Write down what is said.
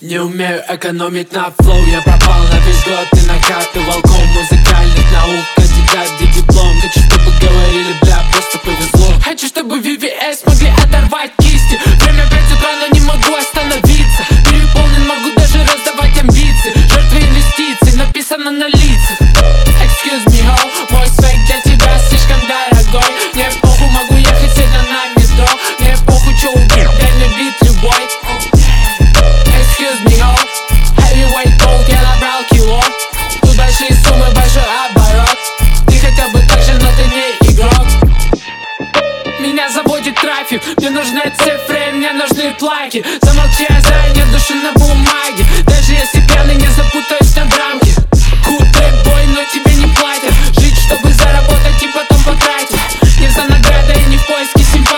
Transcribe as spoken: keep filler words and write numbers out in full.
Не умею экономить на флоу. Я пропал на весь год и накатывал ком музыкальных наук. Кандидат, где диплом. Хочу, чтобы говорили, бля, просто повезло. Хочу, чтобы ви ви эс смогли оторвать кисти. Время пять утра, но не могу остановиться. Переполнен, могу даже раздавать амбиции. Жертвы инвестиций, написано на лицах. Excuse me, ho, мой свек для тебя слишком дорогой. Мне похуй, могу ехать сегодня на метро. Мне похуй, чё убить, дай мне бит любой. Excuse me, ho, heavyweight gold, я набрал кило. Тут большие суммы, большой оборот. Ты хотя бы так же, но ты не игрок. Меня заводит трафик, мне нужны цифры, мне нужны плаки. Замолчи, я знаю, нет души на бумаге. Даже если пьяный, не запутаюсь на драмке. Крутой бой, но тебе не платят. Жить, чтобы заработать и потом потратить. Не за наградой, не в поиске симпатии.